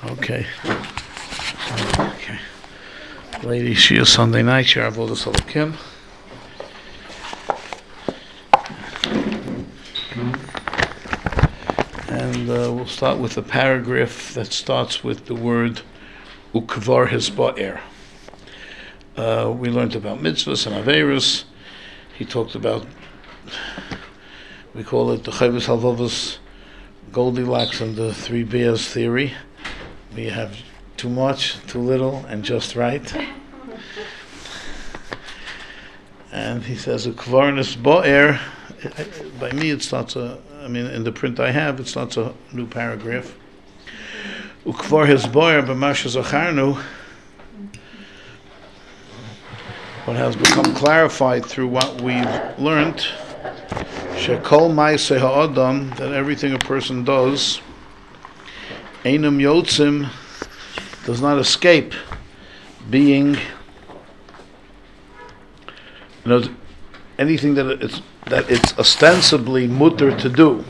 Okay. Okay. Ladies, Shia Sunday night, Shia Avodas Elokim. And we'll start with a paragraph that starts with the word Ukvar Hizba'er. We learned about mitzvahs and averos. He talked about, we call it the Chovos HaLevavos, Goldilocks and the Three Bears theory. We have too much, too little, and just right. And he says, Ukvar Hizba'er. By me, it starts in the print I have, it starts a new paragraph. Ukvar Hizba'er b'masha zacharnu. What has become clarified through what we've learned, shekol ma'aseh ha'adam, that everything a person does, einam yotzim, does not escape being, anything that it's ostensibly mutter to do.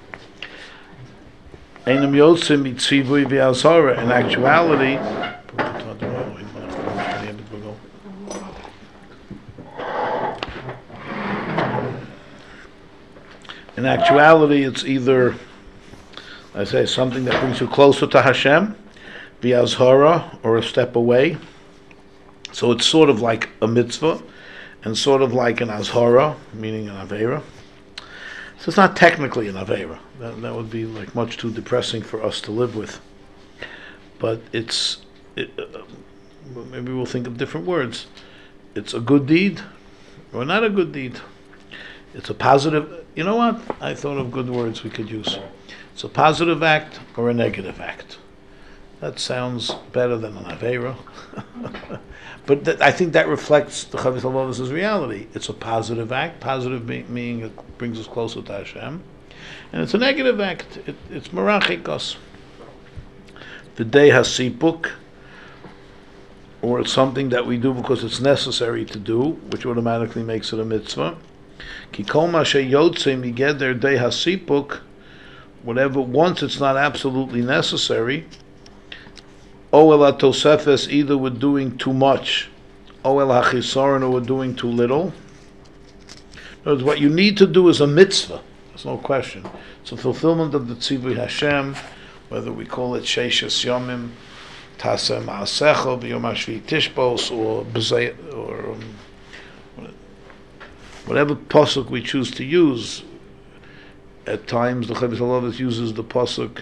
Einam yotzim mitzivui v'azhara. In actuality, it's either, I say, something that brings you closer to Hashem, v'azhara, or a step away. So it's sort of like a mitzvah, and sort of like an azhara, meaning an aveira. So it's not technically an aveira. That would be like much too depressing for us to live with. But maybe we'll think of different words. It's a good deed, or not a good deed. It's a positive. You know what? I thought of good words we could use. It's a positive act or a negative act. That sounds better than an aveira. But I think that reflects the Chovos HaLevavos' reality. It's a positive act. Positive meaning it brings us closer to Hashem. And it's a negative act. It's merachik us. V'dei hasipuk, or it's something that we do because it's necessary to do, which automatically makes it a mitzvah. Ki kol ma sheyotzei migeder dei hasipuk, whatever, once it's not absolutely necessary, o el atosefes, either we're doing too much, o el hachisaron, or we're doing too little. In other words, what you need to do is a mitzvah. There's no question. It's a fulfillment of the tzivui Hashem, whether we call it sheishes yomim, taseh ma'asecha, b'yom hashvi tishbos, or whatever pasuk we choose to use. At times, the Chovos HaLevavos uses the pasuk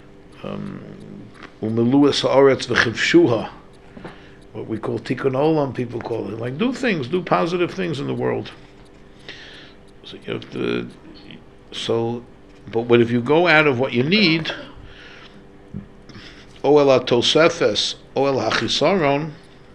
umeluas haaretz v'chivshuha, what we call tikkun olam. People call it like do positive things in the world. So you have to. But if you go out of what you need, oel atosefes, oel hachisaron,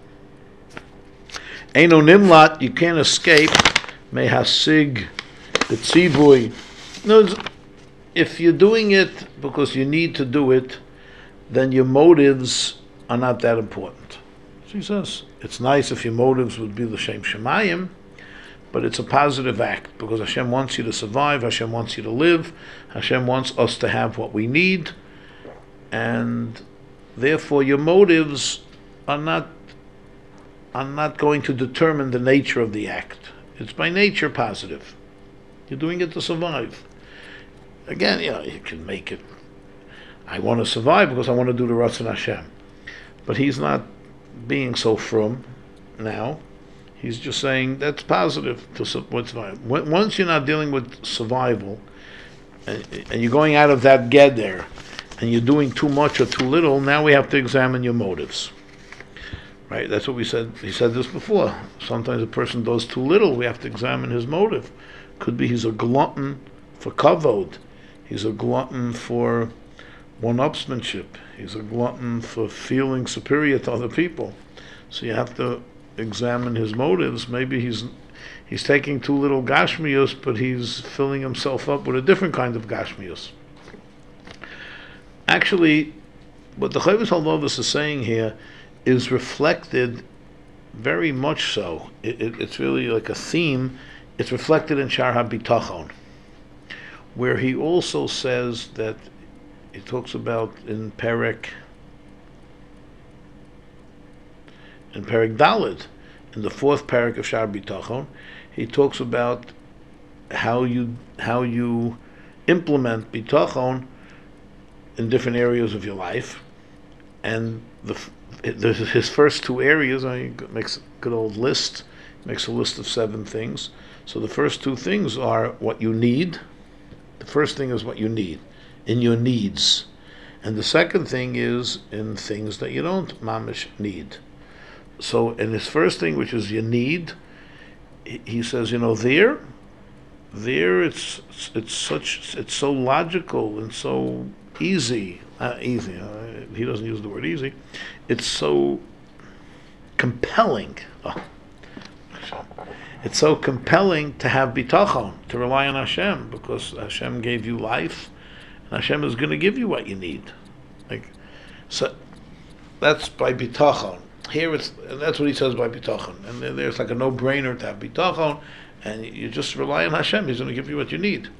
eino nimlat, you can't escape. Mehasig the tzivui. No, if you're doing it because you need to do it, then your motives are not that important. She says it's nice if your motives would be l'shem shemayim, but it's a positive act because Hashem wants you to survive. Hashem wants you to live. Hashem wants us to have what we need, and therefore your motives are not going to determine the nature of the act. It's by nature positive. You're doing it to survive. Again, you can make it, I want to survive because I want to do the Ratzon Hashem. But he's not being so frum now. He's just saying that's positive to survive. Once you're not dealing with survival, and you're going out of that geder, and you're doing too much or too little, now we have to examine your motives. Right, that's what we said. He said this before. Sometimes a person does too little. We have to examine his motive. Could be he's a glutton for kavod. He's a glutton for one-upsmanship. He's a glutton for feeling superior to other people. So you have to examine his motives. Maybe he's taking too little gashmius, but he's filling himself up with a different kind of gashmius. Actually, what the Chovos HaLevavos is saying here is reflected very much so. It's really like a theme. It's reflected in Shar HaBitachon, where he also says that he talks about in Perek in Perek Daled, in the fourth parak of Shar Bitachon, he talks about how you implement bitachon in different areas of your life, and his first two areas. He makes a good old list, makes a list of 7 things. So the first 2 things are what you need. The first thing is what you need in your needs, and the second thing is in things that you don't mamish need. So in his first thing, which is your need, he says, there it's so logical and so easy. Easy. He doesn't use the word easy. It's so compelling. Oh. It's so compelling to have bitachon, to rely on Hashem, because Hashem gave you life, and Hashem is going to give you what you need. So that's by bitachon. Here and that's what he says by bitachon. And there's like a no-brainer to have bitachon, and you just rely on Hashem. He's going to give you what you need.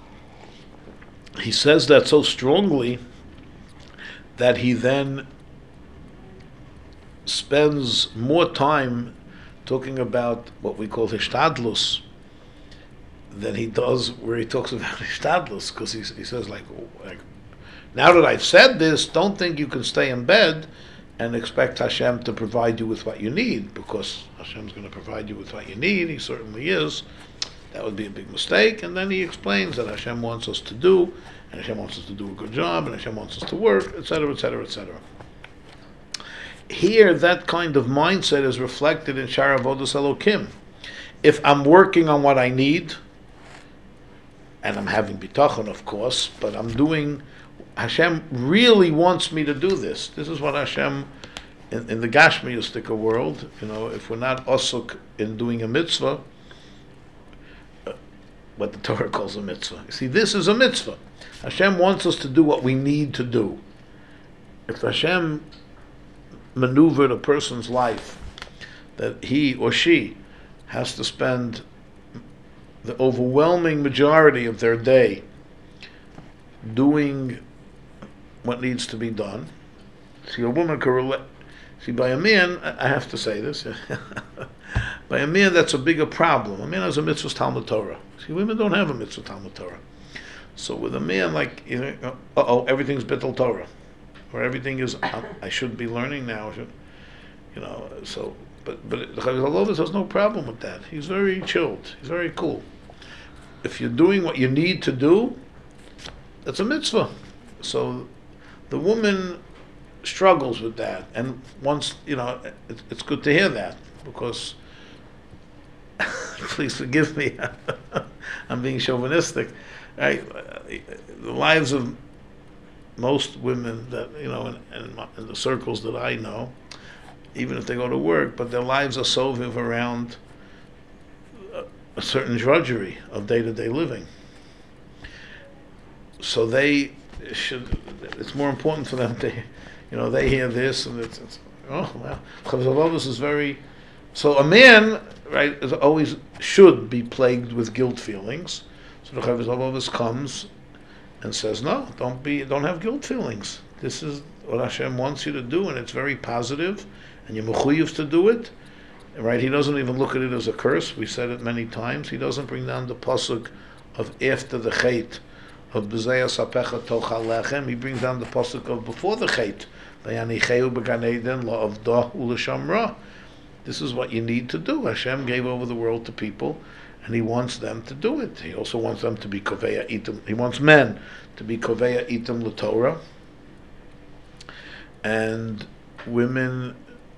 He says that so strongly that he then spends more time talking about what we call hishtadlus than he does where he talks about hishtadlus, because he says like, now that I've said this, don't think you can stay in bed and expect Hashem to provide you with what you need, because Hashem's going to provide you with what you need. He certainly is. That would be a big mistake. And then he explains that Hashem wants us to do, and Hashem wants us to do a good job, and Hashem wants us to work, etc., etc., etc. Here, that kind of mindset is reflected in Shar Avodas Elokim. If I'm working on what I need, and I'm having bitachon, of course, but I'm doing, Hashem really wants me to do this. This is what Hashem, in the Gashmiyistic world, if we're not osuk in doing a mitzvah, what the Torah calls a mitzvah. You see, this is a mitzvah. Hashem wants us to do what we need to do. If Hashem maneuvered a person's life that he or she has to spend the overwhelming majority of their day doing what needs to be done. See, a woman can relate. See, by a man, I have to say this, by a man that's a bigger problem. A man has a mitzvah Talmud Torah. See, women don't have a mitzvah Talmud Torah. So with a man, like, everything's Bittul Torah, or everything is, I should be learning now, so, but the Chavis has no problem with that. He's very chilled. He's very cool. If you're doing what you need to do, that's a mitzvah. So the woman struggles with that, and once, it's good to hear that, because, please forgive me, I'm being chauvinistic, right? The lives of most women that, in the circles that I know, even if they go to work, but their lives are soviv around a certain drudgery of day-to-day living. So they should, it's more important for them to, they hear this, and it's oh, wow. Chavos is very, so a man, right, is always should be plagued with guilt feelings. So the Chavos comes and says, no, don't have guilt feelings. This is what Hashem wants you to do, and it's very positive, and you're mechuyev to do it. Right? He doesn't even look at it as a curse. We said it many times. He doesn't bring down the pasuk of after the chait of b'zeh sapecha tochal lechem. He brings down the pasuk of before the chait. Vayanicheu b'gan eden la'avdah u'l'shamra. This is what you need to do. Hashem gave over the world to people, and He wants them to do it. He also wants them to be koveya itim. He wants men to be koveya itim l'Torah, and women.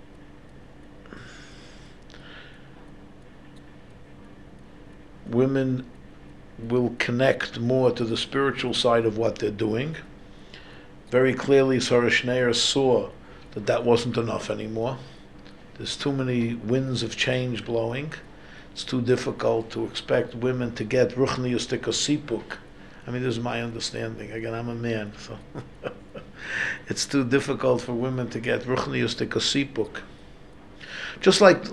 Women will connect more to the spiritual side of what they're doing. Very clearly, Sarah Schneer saw that wasn't enough anymore. There's too many winds of change blowing. It's too difficult to expect women to get ruchnius sipuk. I mean, this is my understanding. Again, I'm a man, so it's too difficult for women to get ruchnius sipuk. Just like,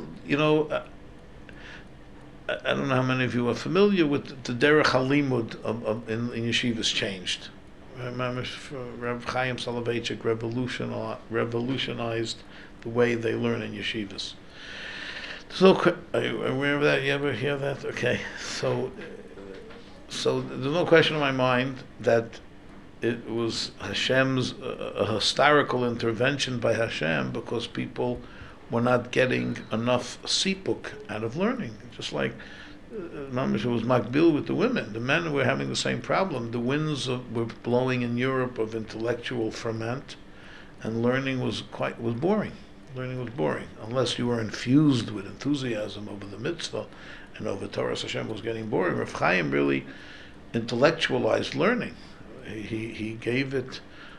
I don't know how many of you are familiar with the derech halimud in yeshivas changed. Reb Chaim Soloveitchik revolutionized the way they learn in yeshivas. So, are you aware of that? You ever hear that? Okay, so there's no question in my mind that it was Hashem's a historical intervention by Hashem because people were not getting enough sipuk out of learning. Just like Mamish was makbil with the women. The men were having the same problem. The winds were blowing in Europe of intellectual ferment, and learning was boring. Learning was boring unless you were infused with enthusiasm over the mitzvah and over Torah. Hashem was getting boring. Rav Chaim really intellectualized learning. He gave it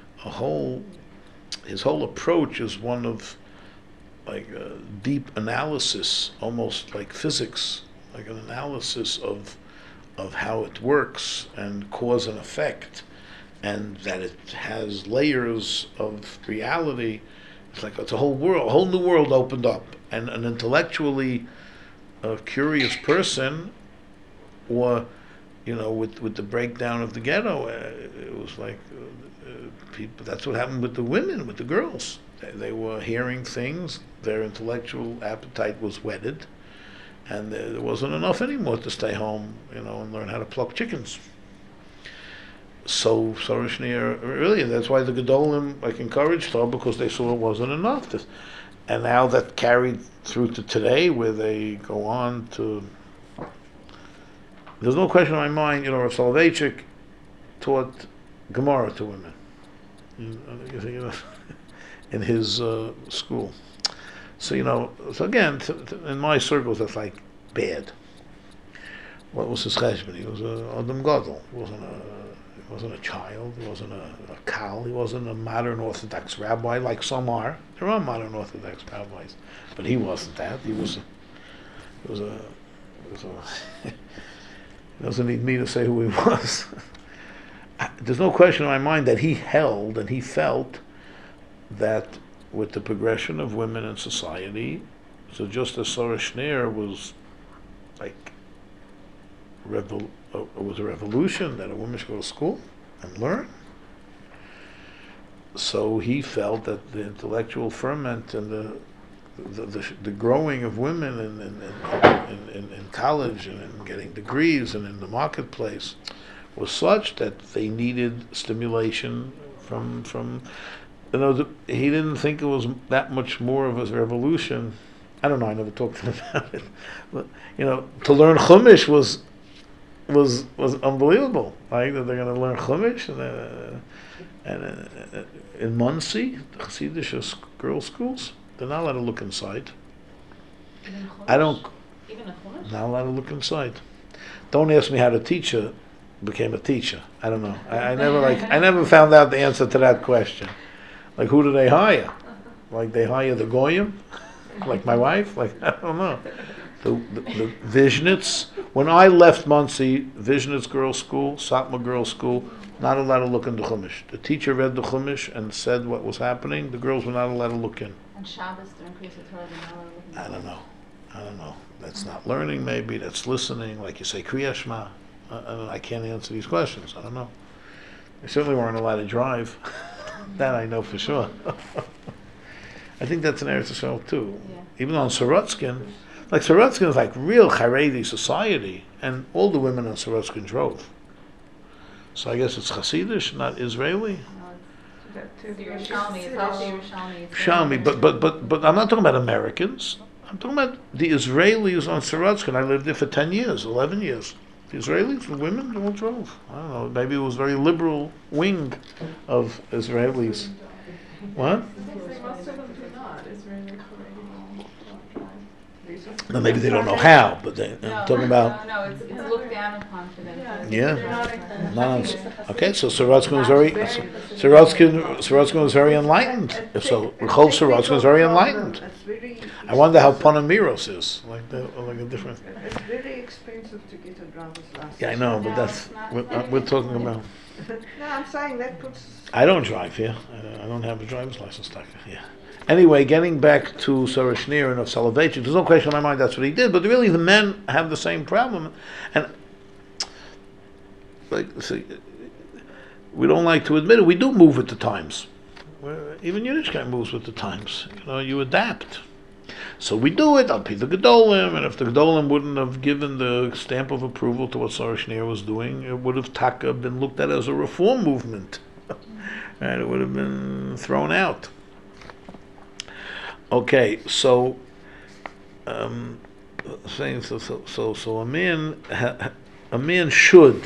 his whole approach is one of like deep analysis, almost like physics, like an analysis of how it works and cause and effect, and that it has layers of reality. It's a whole world, a whole new world opened up, and an intellectually curious person, or with the breakdown of the ghetto, it was like people. That's what happened with the women, with the girls. They were hearing things. Their intellectual appetite was whetted, and there wasn't enough anymore to stay home, and learn how to pluck chickens. So Soroshnir really, that's why the Gedolim encouraged her, because they saw it wasn't enough. And now that carried through to today, where they go on to. There's no question in my mind, Rav Soloveitchik taught Gemara to women. In his school. So so again, in my circles, that's like bad. What was his cheshbon? He was a Adam Gadol. He wasn't a child. He wasn't a kal. He wasn't a modern Orthodox rabbi like some are. There are modern Orthodox rabbis, but he wasn't that. He was a. He doesn't need me to say who he was. There's no question in my mind that he held and he felt that with the progression of women in society, so just as Sarah Schneer was like it was a revolution that a woman should go to school and learn, so he felt that the intellectual ferment and the growing of women in college and in getting degrees and in the marketplace was such that they needed stimulation from he didn't think it was that much more of a revolution. I don't know, I never talked to him about it, but to learn Chumash was unbelievable. Like that they're going to learn Chumash and in Monsey, the Hasidic girls' schools, they're not allowed to look inside. Not allowed to look inside. Don't ask me how the teacher became a teacher. I don't know. I never found out the answer to that question. Like, who do they hire? Like, they hire the goyim? Like my wife? Like, I don't know. The Vishnitz. When I left Monsey, Vishnitz girls' school, Satmar girls' school, not allowed to look in the Chumash. The teacher read the Chumash and said what was happening. The girls were not allowed to look in. And Shabbos during Kriyas Torah, I don't know. That's not learning, maybe. That's listening. Like you say, Kriya Shema. I can't answer these questions. I don't know. They certainly weren't allowed to drive. That I know for sure. I think that's in Eretz Yisrael too. Yeah. Even on Sorotskin, like Sorotskin is like real Haredi society, and all the women on Sorotskin drove. So I guess it's Hasidic, not Israeli. Yerushalmi, but I'm not talking about Americans. I'm talking about the Israelis on Sorotskin. I lived there for 10 years, 11 years. The Israelis, the women, all drove. I don't know, maybe it was a very liberal wing of Israelis. What? No, maybe they don't know how, but I'm talking about. No, it's looked down upon for them. Yeah. Okay, so Sorotskin was very enlightened. So Rechov Sorotskin was very enlightened. I wonder how Panamiros is, like a different. It's very expensive to get a driver's license. Yeah, I know, but that's we're talking about. No, I'm saying that puts. I don't drive here. I don't have a driver's license. Yeah. Anyway, getting back to Sarah Schneer and of Soloveitchik, there's no question in my mind that's what he did, but really the men have the same problem. And we don't like to admit it, we do move with the times. Even Yiddishkeit moves with the times. You adapt. So we do it, Al Pi the Gedolim, and if the Gedolim wouldn't have given the stamp of approval to what Sarah Schneer was doing, it would have Taka been looked at as a reform movement. Right? It would have been thrown out. Okay, so saying so a man should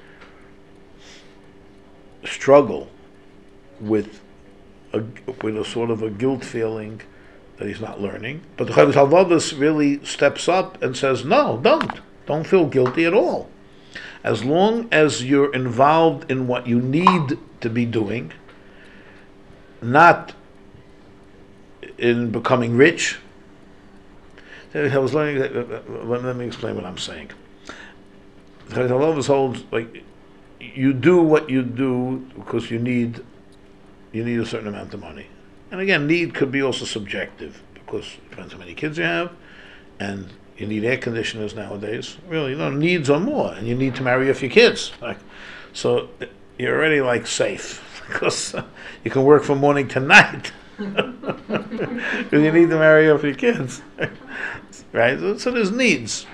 struggle with a sort of a guilt feeling that he's not learning, but the Chovos HaLevavos really steps up and says, no, don't feel guilty at all. As long as you're involved in what you need to be doing, not in becoming rich. I was learning. Let me explain what I'm saying. The Chovos HaLevavos holds like you do what you do because you need a certain amount of money, and again, need could be also subjective because it depends how many kids you have, and you need air conditioners nowadays. Really, needs are more, and you need to marry a few kids. So you're already safe because you can work from morning to night. Because you need to marry off your kids, right? So there's needs.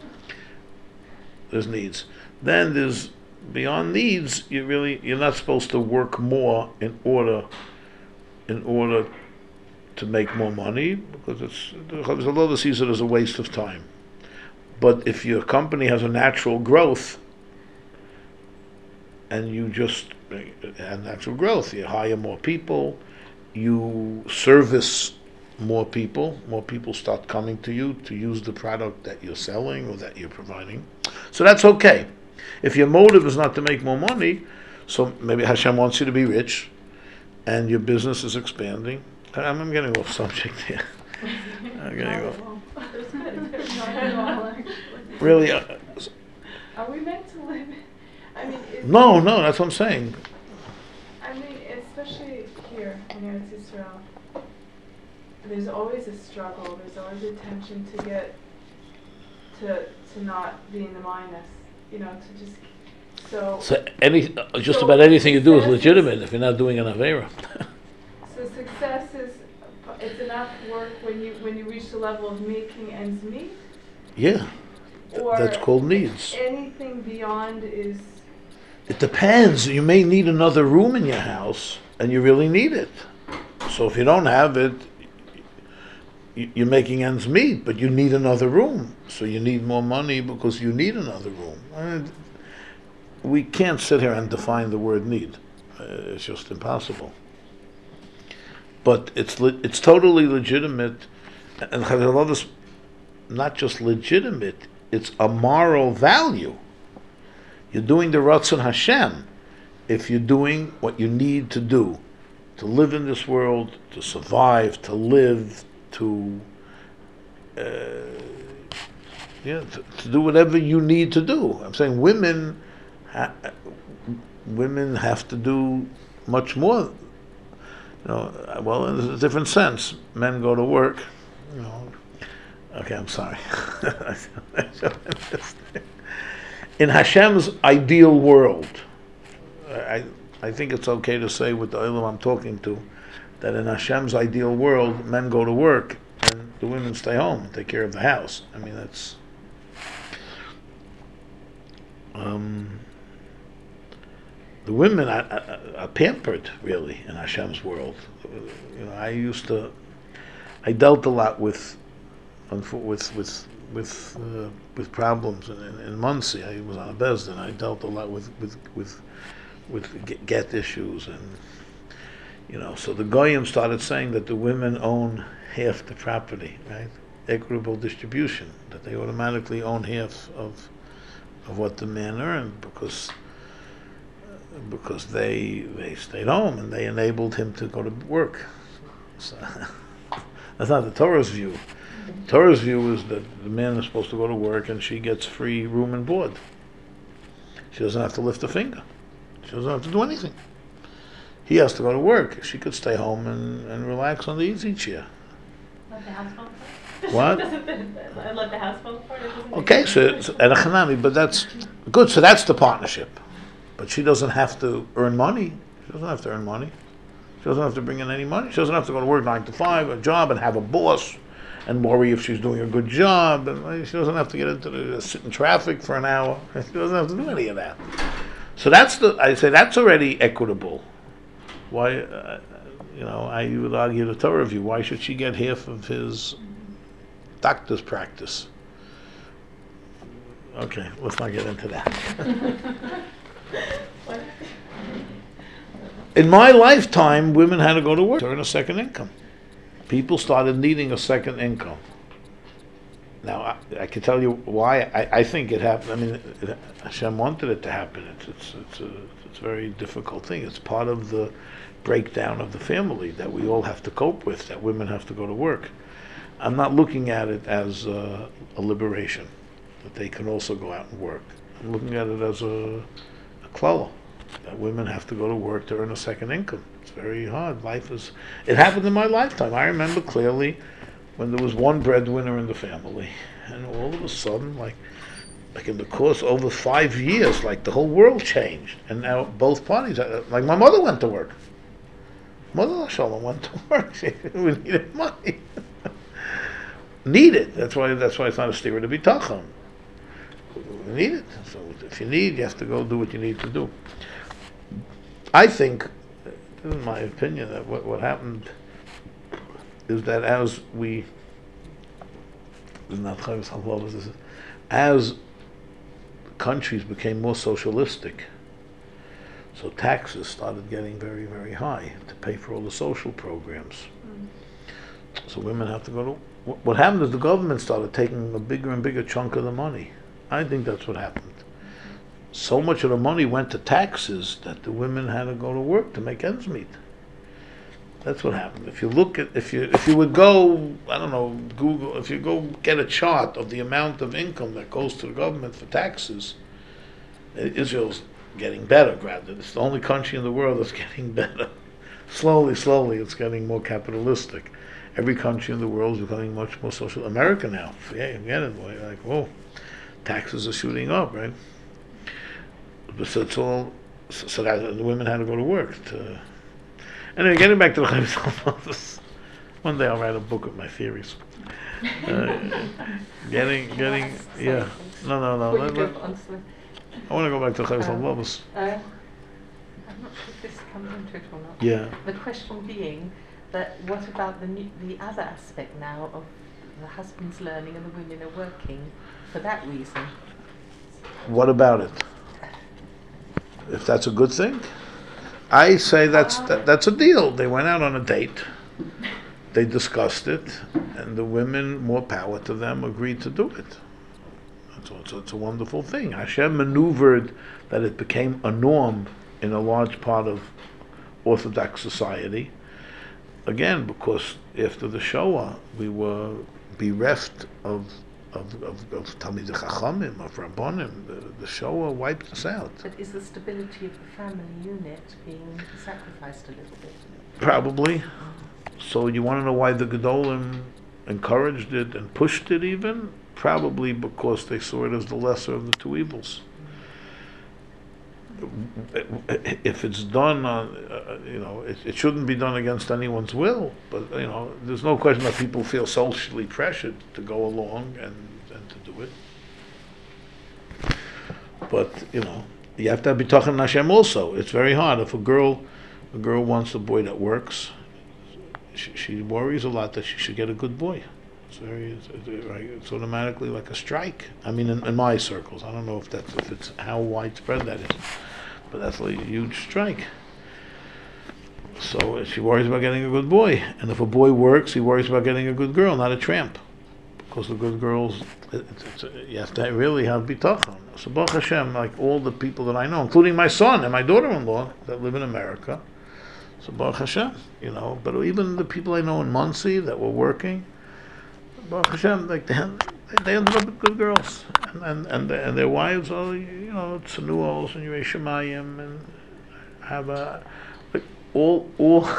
Then there's beyond needs. You're not supposed to work more in order to make more money, because the Chovos HaLevavos sees it as a waste of time. But if your company has a natural growth, and you just have natural growth, you hire more people. You service more people start coming to you to use the product that you're selling or that you're providing. So that's okay. If your motive is not to make more money, so maybe Hashem wants you to be rich and your business is expanding. I'm getting off subject here. I'm getting off. Really? Are we meant to live? No, that's what I'm saying. Especially here in Eretz Yisrael, there's always a struggle. There's always a tension to get to not be in the minus. To just just about anything you do is legitimate if you're not doing an avera. So success it's enough work when you reach the level of making ends meet. Yeah, that's called needs. Anything beyond is. It depends. You may need another room in your house, and you really need it. So if you don't have it, you're making ends meet, but you need another room. So you need more money because you need another room. We can't sit here and define the word need. It's just impossible. But it's totally legitimate, and Chovos HaLevavos, not just legitimate, it's a moral value. You're doing the Ratzon Hashem if you're doing what you need to do to live in this world, to survive, to live, to do whatever you need to do. I'm saying women have to do much more. Well, in a different sense. Men go to work. Okay, I'm sorry. In Hashem's ideal world, I think it's okay to say with the Olam I'm talking to, that in Hashem's ideal world, men go to work and the women stay home and take care of the house. I mean, that's the women are pampered, really, in Hashem's world. I dealt a lot with problems in Muncie. I was on a Bezdin. I dealt a lot with get issues, and so the Goyim started saying that the women own half the property, right? Equitable distribution, that they automatically own half of what the men earned because they stayed home and they enabled him to go to work. So that's not the Torah's view. The Torah's view is that the man is supposed to go to work and she gets free room and board. She doesn't have to lift a finger. She doesn't have to do anything. He has to go to work. She could stay home and relax on the easy chair. Let the house fall apart? What? Let the house fall apart? Okay, so and a chanami, but that's good. So that's the partnership. But she doesn't have to earn money. She doesn't have to earn money. She doesn't have to bring in any money. She doesn't have to go to work 9 to 5, a job, and have a boss, and worry if she's doing a good job. And she doesn't have to get into sit in traffic for an hour. She doesn't have to do any of that. So I say that's already equitable. Why, I would argue the Torah view. Why should she get half of his doctor's practice? Okay, let's not get into that. In my lifetime, women had to go to work to earn a second income. People started needing a second income. Now, I can tell you why. I think it happened. I mean, Hashem wanted it to happen. It's a very difficult thing. It's part of the breakdown of the family that we all have to cope with, that women have to go to work. I'm not looking at it as a liberation, that they can also go out and work. I'm looking at it as a klala, that women have to go to work to earn a second income. It's very hard. It happened in my lifetime. I remember clearly when there was one breadwinner in the family, and all of a sudden, like in the course over 5 years, like the whole world changed, and now both parties, like my mother went to work. Mother Shalom went to work. We needed money. Needed. That's why it's not a stira to be tachon. We need it. So if you need, you have to go do what you need to do. I think, in my opinion, that what happened is that as countries became more socialistic, so taxes started getting very, very high to pay for all the social programs. So women have to go to... What happened is the government started taking a bigger and bigger chunk of the money. I think that's what happened. So much of the money went to taxes that the women had to go to work to make ends meet. That's what happened. If you look at, if you would go, I don't know, Google, if you go get a chart of the amount of income that goes to the government for taxes, Israel's getting better, rather. It's the only country in the world that's getting better. Slowly, it's getting more capitalistic. Every country in the world is becoming much more social. America now, yeah, you get it, boy. Like, whoa, taxes are shooting up, right? So it's all, so that the women had to go to work. Anyway, getting back to the Chavis, one day I'll write a book of my theories. Yeah. No. I want to go back to Chavis al-Babas. I'm not sure if this comes into it or not. Yeah. The question being that what about the other aspect now of the husband's learning and the women are working for that reason? What about it? If that's a good thing, I say that's a deal. They went out on a date, they discussed it, and the women, more power to them, agreed to do it. So it's a wonderful thing. Hashem maneuvered that it became a norm in a large part of Orthodox society. Again, because after the Shoah, we were bereft of Talmidei Chachamim, of Rabbonim. The Shoah wiped us out. But is the stability of the family unit being sacrificed a little bit? Probably. So you want to know why the Gedolim encouraged it and pushed it even? Probably because they saw it as the lesser of the two evils. If it's done on, it shouldn't be done against anyone's will, but, there's no question that people feel socially pressured to go along and to do it. But, you have to be talking to Hashem also. It's very hard. If a girl wants a boy that works, she worries a lot that she should get a good boy. It's automatically like a strike. I mean, in my circles, I don't know if it's how widespread that is, but that's like a huge strike. So she worries about getting a good boy, and if a boy works, he worries about getting a good girl, not a tramp, because the good girls, you have to really have bitachon. So Baruch Hashem, like all the people that I know, including my son and my daughter-in-law that live in America. So Baruch Hashem, but even the people I know in Muncie that were working. Baruch Hashem, like they ended up with good girls, and their wives are, tzanuos and Yerei Shemayim, and have all.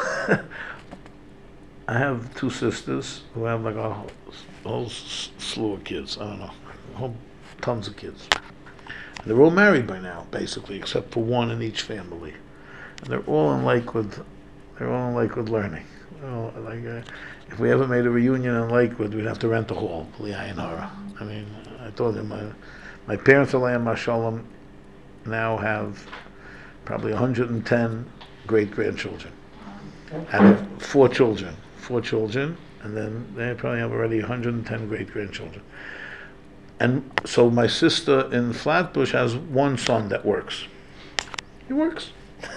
I have two sisters who have like a whole slew of kids. I don't know, tons of kids. And they're all married by now, basically, except for one in each family, and they're all in Lakewood. They're all in Lakewood learning. Oh, if we ever made a reunion in Lakewood, we'd have to rent a hall. I mean, I told him my parents, Alayhim Mashalom, now have probably 110 great-grandchildren. Out of four children, and then they probably have already 110 great-grandchildren. And so my sister in Flatbush has one son that works. He works.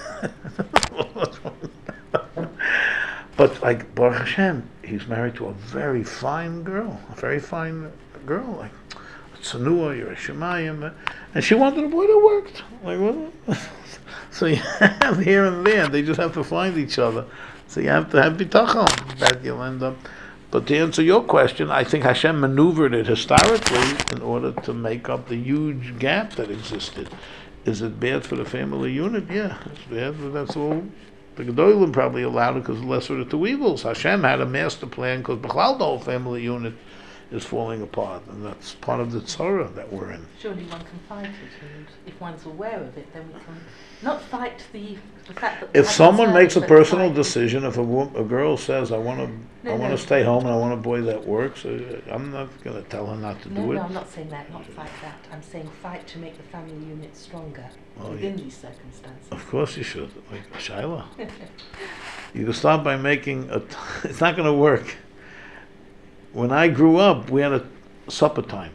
But like Baruch Hashem, he's married to a very fine girl, like Tsanua, Yerushalayim, and she wanted a boy that worked. Like what? So you have here and there, they just have to find each other. So you have to have bitachon that you'll end up. But to answer your question, I think Hashem maneuvered it historically in order to make up the huge gap that existed. Is it bad for the family unit? Yeah, it's bad, but that's all. The Gedolim probably allowed it because lesser of the two evils. Hashem had a master plan because the whole family unit is falling apart, and that's part of the tzara that we're in. Surely one can fight it, and if one's aware of it, then we can not fight the fact that. If someone makes a personal decision, if a girl says, "I want to stay home and I want a boy that works," I'm not going to tell her not to do it. No, I'm not saying that. Not fight that. I'm saying fight to make the family unit stronger within these circumstances. Of course, you should. Like Shaila, you can start by making it's not going to work. When I grew up, we had a supper time.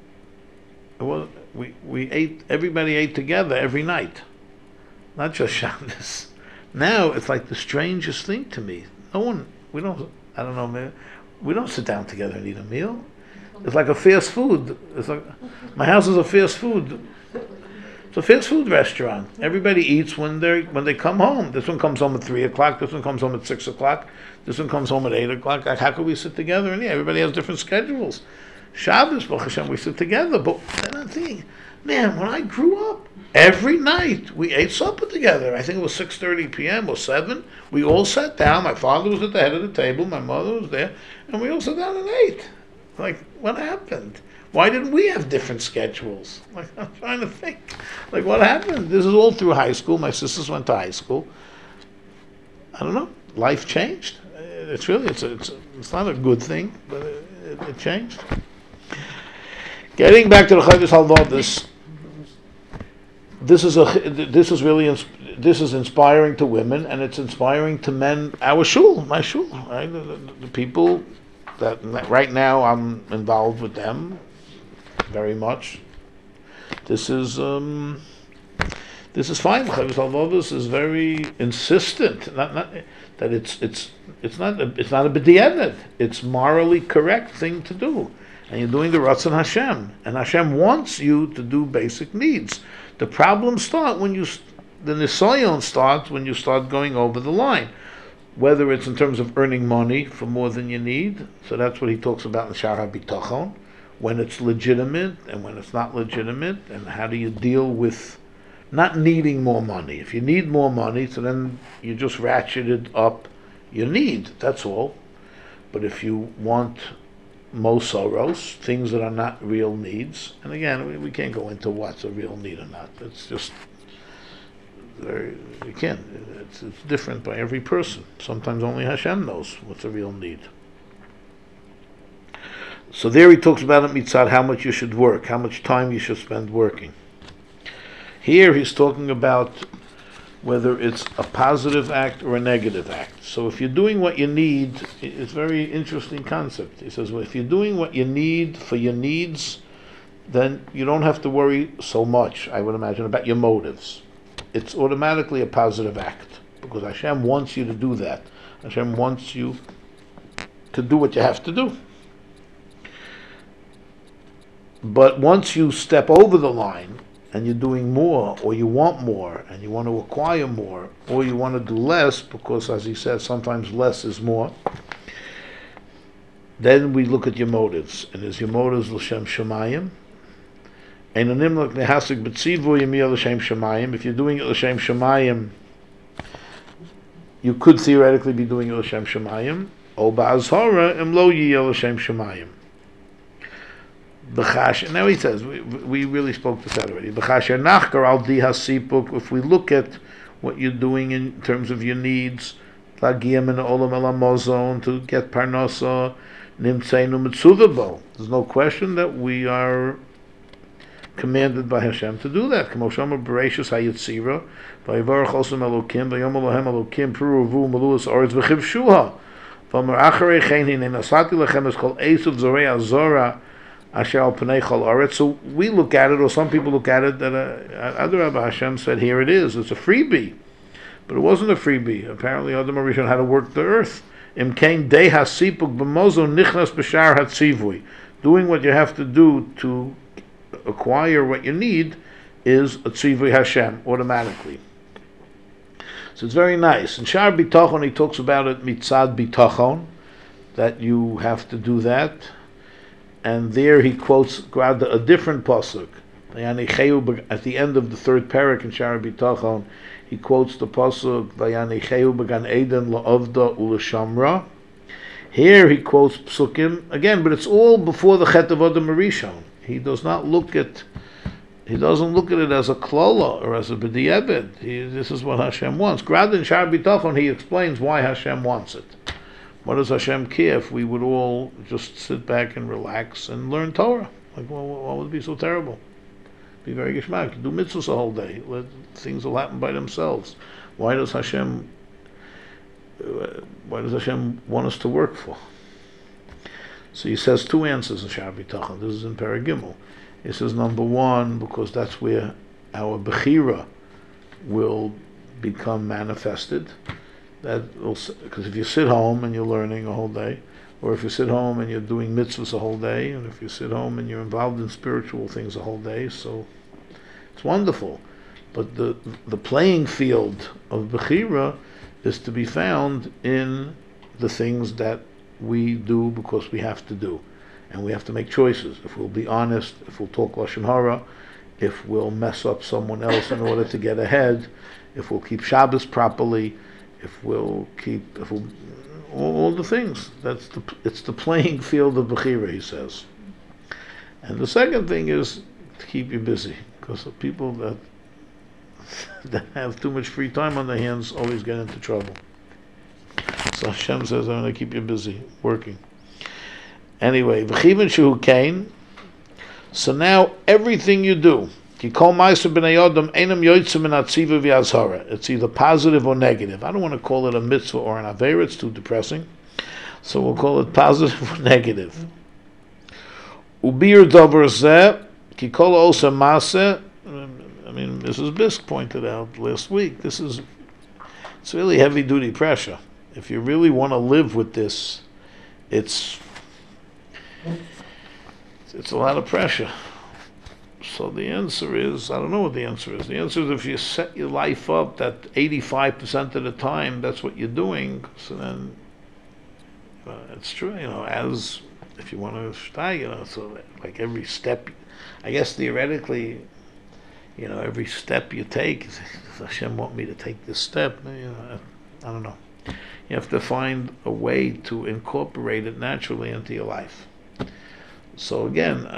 We ate. Everybody ate together every night, not just Shabbos. Now it's like the strangest thing to me. No one. We don't. I don't know, man. We don't sit down together and eat a meal. It's like a fast food. It's like my house is a fast food. It's a fast food restaurant. Everybody eats when they come home. This one comes home at 3:00. This one comes home at 6:00. This one comes home at 8:00. Like, how could we sit together? And yeah, everybody has different schedules. Shabbos, Baruch Hashem, we sit together. But then I'm thinking, man, when I grew up, every night we ate supper together. I think it was 6:30 p.m. or 7. We all sat down. My father was at the head of the table. My mother was there, and we all sat down and ate. Like, what happened? Why didn't we have different schedules? Like, I'm trying to think. Like, what happened? This is all through high school. My sisters went to high school. I don't know. Life changed. It's really, it's not a good thing, but it changed. Getting back to the Chavis Halvadas, this is inspiring to women, and it's inspiring to men. Our shul, my shul, right? The people that right now I'm involved with them very much. This is fine. Chavis Halvadas is very insistent. Not that it's not a b'di'evet. It's morally correct thing to do, and you're doing the Ratzon Hashem, and Hashem wants you to do basic needs. The problems start the nisayon starts when you start going over the line, whether it's in terms of earning money for more than you need. So that's what he talks about in Shar HaBitachon, when it's legitimate and when it's not legitimate, and how do you deal with not needing more money. If you need more money, so then you just ratcheted up your need, that's all. But if you want mosoros, things that are not real needs, and again, we can't go into what's a real need or not. It's just, we can't. It's different by every person. Sometimes only Hashem knows what's a real need. So there he talks about it mitzad, how much you should work, how much time you should spend working. Here he's talking about whether it's a positive act or a negative act. So if you're doing what you need, it's a very interesting concept. He says, well, if you're doing what you need for your needs, then you don't have to worry so much, I would imagine, about your motives. It's automatically a positive act, because Hashem wants you to do that. Hashem wants you to do what you have to do. But once you step over the line, and you're doing more, or you want more, and you want to acquire more, or you want to do less, because as he said, sometimes less is more, then we look at your motives. And is your motives l'shem shemayim? If you're doing it l'shem shemayim, you could theoretically be doing it l'shem shemayim, or ba'azhara im lo yiyeh l'shem shemayim. Now he says, we really spoke this out already. If we look at what you're doing in terms of your needs, Lagia min olam el hamazon, to get parnasa, nimtzeinu mitzuvah bo. There's no question that we are commanded by Hashem to do that. Kamo shama bereishus hayitzira, vayivarach osam elokim, vayom Elohem elokim, pruruvu meluas oretz v'chivshuha. V'amar acharei chen hinei nasati lechem es kol esav zorei azora, asher al pnei chol oretz. So we look at it, or some people look at it, that other Rabbi Hashem said, here it is, it's a freebie. But it wasn't a freebie. Apparently Adam HaRishon had to work the earth. Imkein dei hasipuk b'mozo nichnas b'shar hatzivui. Doing what you have to do to acquire what you need is a tzivui Hashem, automatically. So it's very nice. In Shar Bitachon he talks about it mitzad bitachon, that you have to do that. And there he quotes a different pasuk. At the end of the third parak in Shar Bitachon, he quotes the pasuk Vayanicheu b'gan Eden la'avda u'lashamra. Here he quotes psukim again, but it's all before the Chet of Adam HaRishon. He doesn't look at it as a klola or as a b'di'eved. This is what Hashem wants. Rather in Shar Bitachon he explains why Hashem wants it. What does Hashem care if we would all just sit back and relax and learn Torah? Like, well, what would be so terrible? Be very geschmack. Do mitzvahs the whole day. Things will happen by themselves. Why does Hashem want us to work for? So he says two answers in Shar Bitachon. This is in Perek Gimel. He says, number one, because that's where our bechira will become manifested. Because if you sit home and you're learning a whole day, or if you sit home and you're doing mitzvahs a whole day, and if you sit home and you're involved in spiritual things a whole day, so it's wonderful. But the playing field of Bechira is to be found in the things that we do because we have to do. And we have to make choices. If we'll be honest, if we'll talk Lashon Hara, if we'll mess up someone else in order to get ahead, if we'll keep Shabbos properly, if we'll all the things. It's the playing field of Bechira, he says. And the second thing is to keep you busy, because the people that have too much free time on their hands always get into trouble. So Hashem says, I'm going to keep you busy, working. Anyway, V'chivin shehu kain. So now everything you do, it's either positive or negative. I don't want to call it a mitzvah or an avera, it's too depressing. So we'll call it positive or negative. Ubir davar zeh, ki kol osa maseh. I mean, Mrs. Bisk pointed out last week, it's really heavy duty pressure. If you really want to live with this, it's a lot of pressure. So the answer is, I don't know what the answer is. The answer is if you set your life up that 85% of the time that's what you're doing, so then it's true, as if you want to stay, so like every step, I guess theoretically, every step you take, does Hashem want me to take this step? I don't know. You have to find a way to incorporate it naturally into your life. So again,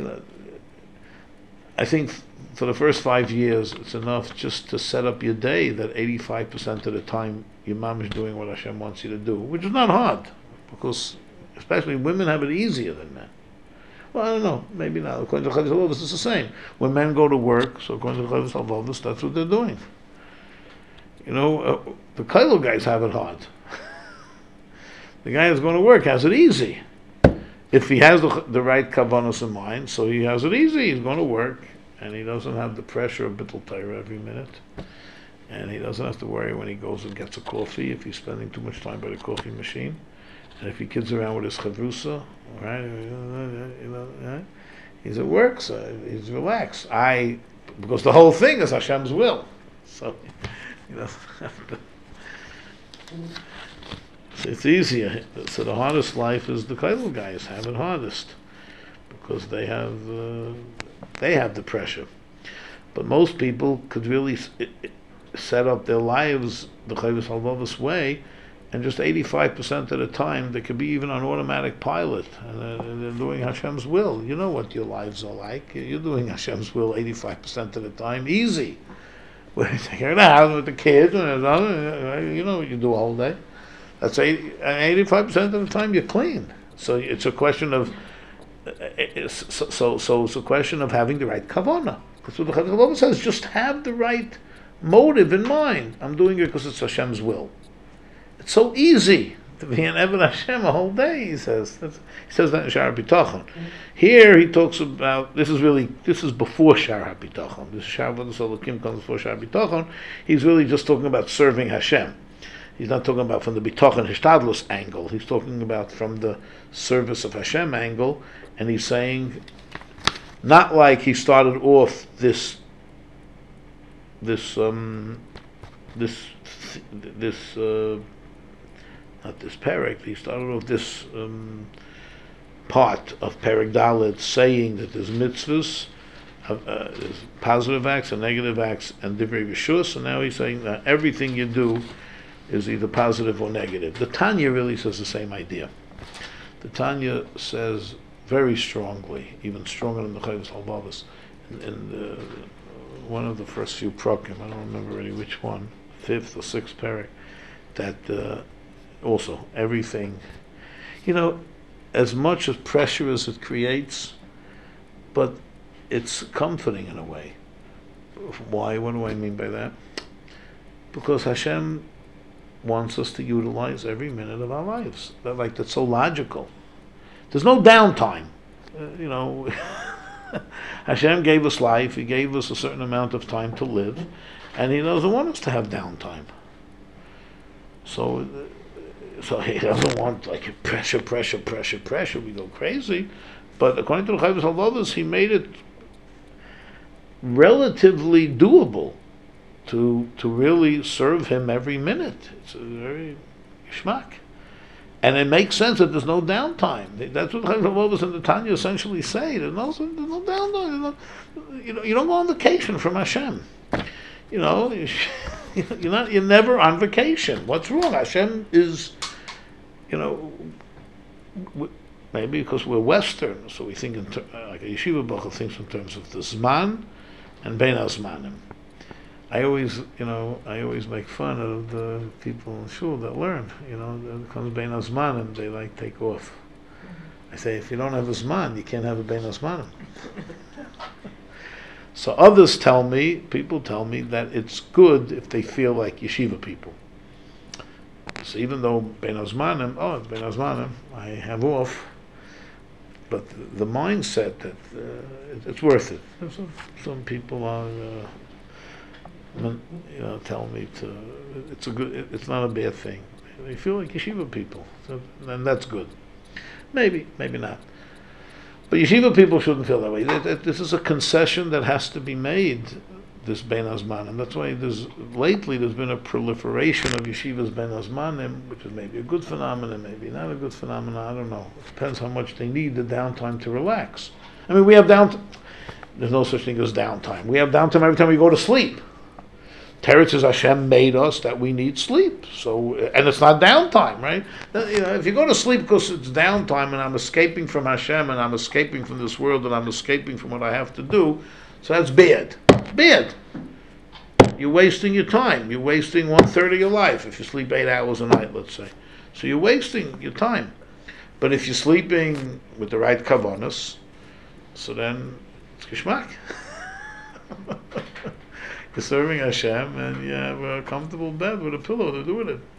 I think for the first 5 years, it's enough just to set up your day that 85% of the time your mom is doing what Hashem wants you to do, which is not hard, because especially women have it easier than men. Well, I don't know, maybe not. According to Chayvus Halvavus, it's the same. When men go to work, so according to Chayvus Halvavus, that's what they're doing. The Kailo guys have it hard. The guy who's going to work has it easy. If he has the right kavanos in mind, so he has it easy, he's going to work, and he doesn't have the pressure of Bittul Torah every minute, and he doesn't have to worry when he goes and gets a coffee, if he's spending too much time by the coffee machine, and if he kids around with his chavrusa, right, he's at work, so he's relaxed. Because the whole thing is Hashem's will, so he doesn't have to. So it's easier. So the hardest life is the Kailul guys have it hardest, because they have the pressure. But most people could really set up their lives the Chayvus Halvavus way, and just 85% of the time they could be even on automatic pilot, and they're doing Hashem's will. You know what your lives are like. You're doing Hashem's will 85% of the time, easy. When you take care of the house with the kids, what you do all day. That's 85% of the time you're clean. So it's a question of so it's a question of having the right kavanah. Because what the kavanah says, just have the right motive in mind. I'm doing it because it's Hashem's will. It's so easy to be an Eved Hashem a whole day. He says that in Shar HaBitachon. Here he talks about this is before Shar HaBitachon. This Shar HaBitachon comes before Shar HaBitachon. He's really just talking about serving Hashem. He's not talking about from the Bitachon Hishtadlus angle. He's talking about from the service of Hashem angle, and he's saying, not like he started off this not this parak. He started off this part of Parak Dalet saying that there's mitzvahs, there's positive acts and negative acts, and divrei reshus. And now he's saying that everything you do is either positive or negative. The Tanya really says the same idea. The Tanya says very strongly, even stronger than the Chovos HaLevavos, in one of the first few prokim, I don't remember really which one, 5th or 6th parak, that also everything, as much as pressure as it creates, but it's comforting in a way. Why? What do I mean by that? Because Hashem wants us to utilize every minute of our lives. That's so logical. There's no downtime. Hashem gave us life. He gave us a certain amount of time to live, and He doesn't want us to have downtime. So He doesn't want pressure. We go crazy. But according to the Chovos HaLevavos, He made it relatively doable to really serve Him every minute. It's a very geschmack. And it makes sense that there's no downtime. That's what Chovos HaLevavos and the Tanya essentially say. There's no downtime. You don't go on vacation from Hashem. You're never on vacation. What's wrong? Hashem is, maybe because we're Western, so we think like a yeshiva bacher thinks in terms of the Zman and Bein HaZmanim. I always make fun of the people in shul that learn. It comes Bein HaZmanim, they take off. I say, if you don't have a Zman, you can't have a Bein HaZmanim. So people tell me that it's good if they feel like yeshiva people. So even though Bein HaZmanim, it's Bein HaZmanim, I have off, but the mindset that it's worth it. Some people are, tell me it's not a bad thing. They feel like yeshiva people, and that's good. Maybe not. But yeshiva people shouldn't feel that way. This is a concession that has to be made, this Bein HaZmanim. That's why lately there's been a proliferation of yeshivas Bein HaZmanim, which is maybe a good phenomenon, maybe not a good phenomenon, I don't know. It depends how much they need the downtime to relax. I mean, we have downtime. There's no such thing as downtime. We have downtime every time we go to sleep. Teretz says Hashem made us that we need sleep. So, and it's not downtime, right? If you go to sleep because it's downtime and I'm escaping from Hashem and I'm escaping from this world and I'm escaping from what I have to do, so that's bad. Bad. You're wasting your time. You're wasting 1/3 of your life if you sleep 8 hours a night, let's say. So you're wasting your time. But if you're sleeping with the right kavanas, so then it's geschmack. You're serving Hashem and you have a comfortable bed with a pillow to do with it.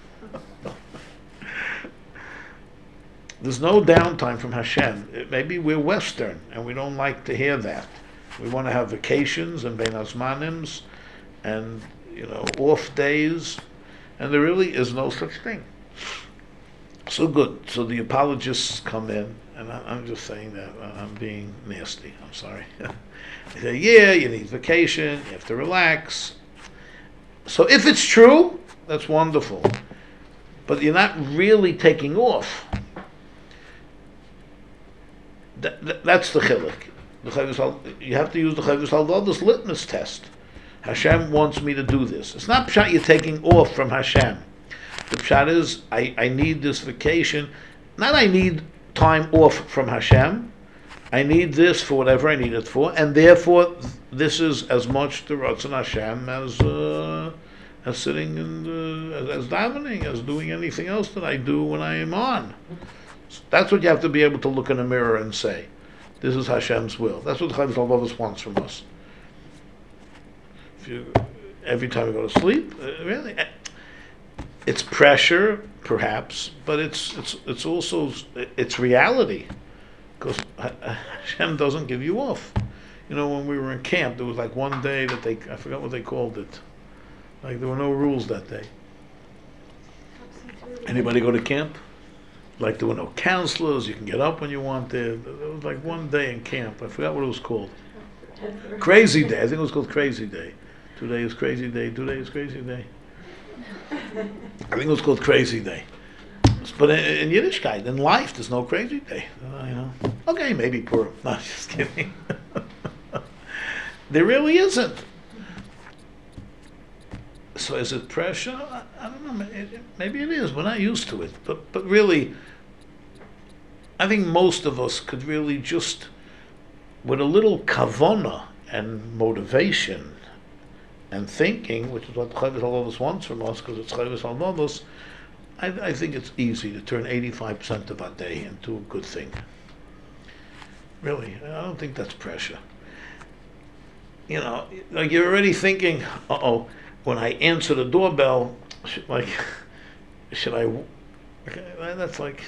There's no downtime from Hashem. Maybe we're Western and we don't like to hear that. We want to have vacations and Bein HaZmanims and off days, and there really is no such thing. So good. So the apologists come in, and I'm just saying that I'm being nasty. I'm sorry. They say, yeah, you need vacation, you have to relax. So if it's true, that's wonderful. But you're not really taking off. That's the chiluk. You have to use the Chovos HaLevavos litmus test. Hashem wants me to do this. It's not pshat you're taking off from Hashem. The pshat is, I need this vacation. Not I need time off from Hashem. I need this for whatever I need it for, and therefore this is as much the Ratzon Hashem as sitting as davening, as doing anything else that I do when I am on. So that's what you have to be able to look in the mirror and say, this is Hashem's will. That's what Chavis Halvavos wants from us. If you, every time you go to sleep, really, it's pressure, perhaps, but it's also it's reality, because Hashem doesn't give you off. You know, when we were in camp, there was like one day that I forgot what they called it. Like there were no rules that day. Anybody go to camp? Like there were no counselors. You can get up when you want. There was like one day in camp. I forgot what it was called. Crazy day. I think it was called Crazy Day. Today is Crazy Day. Today is Crazy Day. I think it was called Crazy Day. But in Yiddishkeit, in life, there's no Crazy Day. You know. Okay, maybe Purim. No, just kidding. There really isn't. So is it pressure? I don't know. Maybe it is. We're not used to it. But really, I think most of us could really just, with a little kavona and motivation and thinking, which is what Chavis Halvavos wants from us, because it's Chavis Halvavos, I think it's easy to turn 85% of our day into a good thing. Really, I don't think that's pressure. You know, like you're already thinking, when I answer the doorbell, should I? Okay, that's like,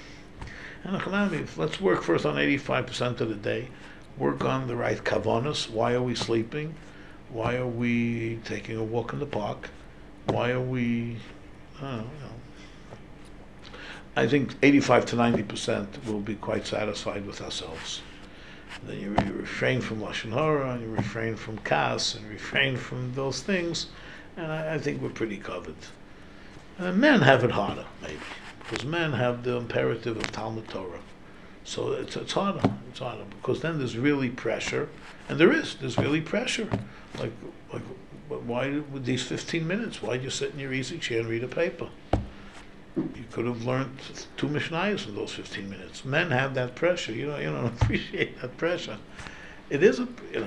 let's work first on 85% of the day. Work on the right kavanas. Why are we sleeping? Why are we taking a walk in the park? Why are we? I don't know. I think 85 to 90% will be quite satisfied with ourselves. Then you refrain from lashon hara, and you refrain from kas, and refrain from those things, and I think we're pretty covered. Men have it harder, maybe, because men have the imperative of Talmud Torah. So it's harder. It's harder because then there's really pressure, and there's really pressure. Like why with these 15 minutes? Why'd you sit in your easy chair and read a paper? You could have learned 2 Mishnayos in those 15 minutes. Men have that pressure. You don't appreciate that pressure. It is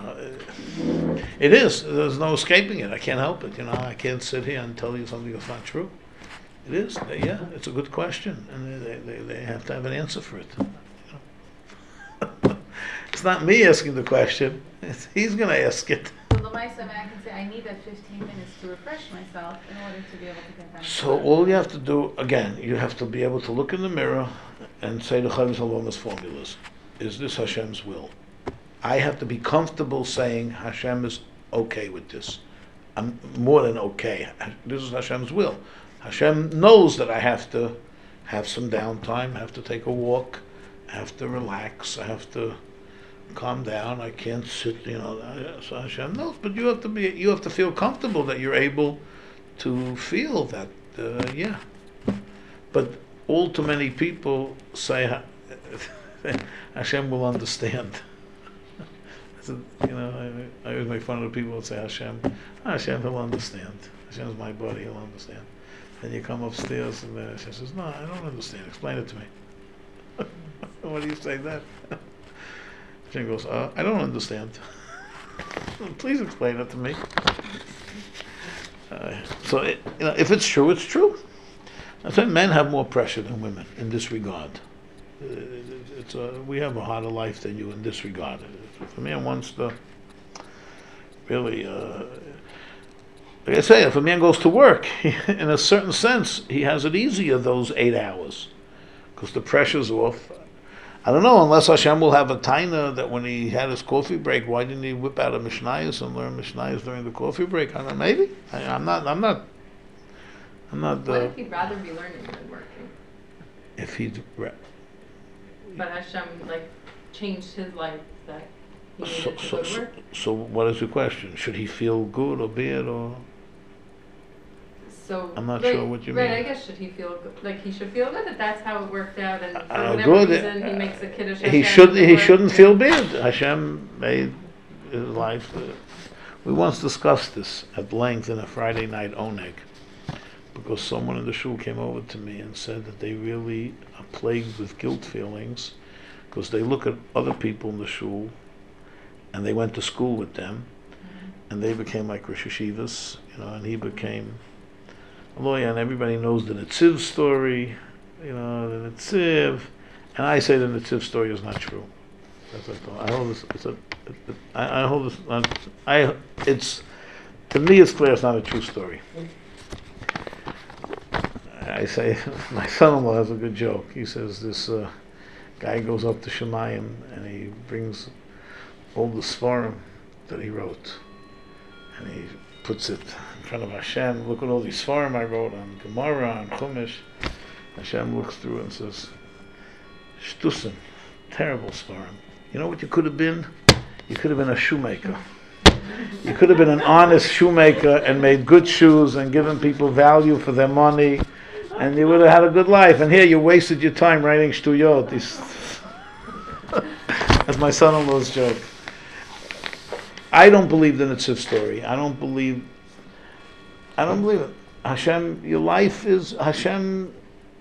it is. There's no escaping it. I can't help it. I can't sit here and tell you something that's not true. It is. Yeah, it's a good question, and they have to have an answer for it. It's not me asking the question. He's going to ask it. So the Maisa man can say, I need that 15 minutes to refresh myself in order to be able to get back. So all you have to do, again, you have to be able to look in the mirror and say the Chavis Halvavos formulas. Is this Hashem's will? I have to be comfortable saying Hashem is okay with this. I'm more than okay. This is Hashem's will. Hashem knows that I have to have some downtime, have to take a walk, I have to relax, I have to calm down, I can't sit, so Hashem knows. But you have to feel comfortable that you're able to feel that, yeah. But all too many people say Hashem will understand. I always make fun of the people that say Hashem will understand. Hashem's my buddy, he'll understand. Then you come upstairs and Hashem says, no, I don't understand, explain it to me. What do you say then? Hashem goes, I don't understand. Please explain it to me. So if it's true, it's true. I think men have more pressure than women in this regard. We have a harder life than you in this regard. If a man wants to really, like I say, if a man goes to work, in a certain sense, he has it easier those 8 hours because the pressure's off. I don't know, unless Hashem will have a taina that when he had his coffee break, why didn't he whip out a Mishnayos and learn Mishnayos during the coffee break? I don't know, maybe. I'm not. What if he'd rather be learning than working? If he'd. But Hashem changed his life that he needed to go to work. So what is the question? Should he feel good or bad or? So I'm not sure what you mean. Right, I guess should he feel good? He should feel good that that's how it worked out, and for whatever good. reason he makes a kiddush. He shouldn't feel bad. Hashem made his life. We once discussed this at length in a Friday night oneg, because someone in the shul came over to me and said that they really are plagued with guilt feelings because they look at other people in the shul and they went to school with them and they became like Rosh Hashivas, and he became a lawyer, and everybody knows the Netziv story, the Netziv, and I say the Netziv story is not true. That's what I hold this. I hold this. It's to me, it's clear it's not a true story. I say my son-in-law has a good joke. He says this guy goes up to Shemayim and he brings all the Sfarim that he wrote, and he puts it in front of Hashem. Look at all these Sfarim I wrote on Gemara, on Chumash. Hashem looks through and says, "Shtusim, terrible Sfarim. You know what you could have been? You could have been a shoemaker. You could have been an honest shoemaker and made good shoes and given people value for their money, and you would have had a good life. And here you wasted your time writing shtuyot." That's my son-in-law's joke. I don't believe the Netziv story. I don't believe it. Hashem, your life is Hashem.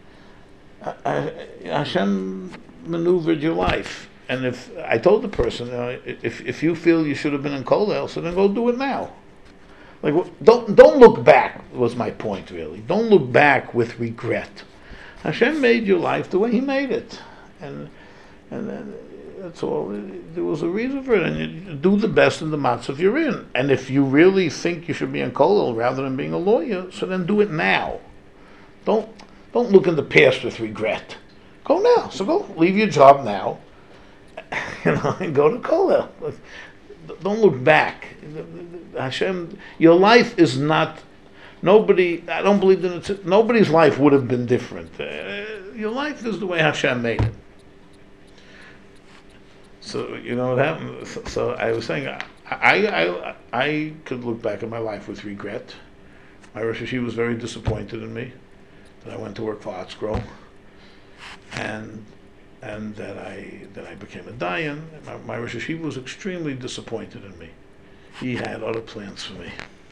Hashem maneuvered your life. And if I told the person, if you feel you should have been in Kollel, so then go do it now. Like, don't look back. Was my point really? Don't look back with regret. Hashem made your life the way He made it, and then that's all. There was a reason for it, and you do the best in the matzav you're in. And if you really think you should be in Kollel rather than being a lawyer, so then do it now. Don't look in the past with regret. Go now. So go leave your job now. And go to Kollel. Don't look back. Hashem, your life is not. Nobody. I don't believe that it's. Nobody's life would have been different. Your life is the way Hashem made it. So you know what happened. So I was saying, I could look back at my life with regret. My Rosh Hashiva was very disappointed in me that I went to work for Atzgro, and that I became a dayan. My Rosh Hashiva was extremely disappointed in me. He had other plans for me.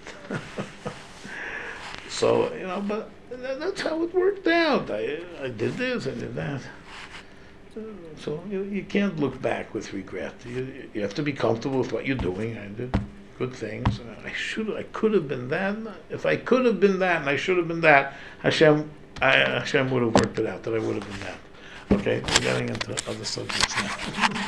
So, but that's how it worked out. I did this, I did that. So you can't look back with regret. You have to be comfortable with what you're doing. I did good things. I could have been that. If I could have been that and I should have been that, Hashem would have worked it out that I would have been that. Okay, we're getting into other subjects now.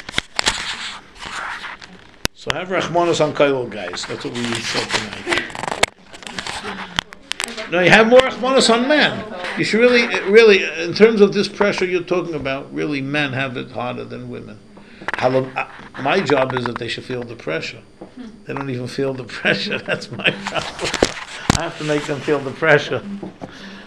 So have Rachmanos on Kollel, guys. That's what we said tonight. No, you have more Rachmanos on men. You should really, in terms of this pressure you're talking about, really men have it harder than women. My job is that they should feel the pressure. They don't even feel the pressure. That's my problem. I have to make them feel the pressure.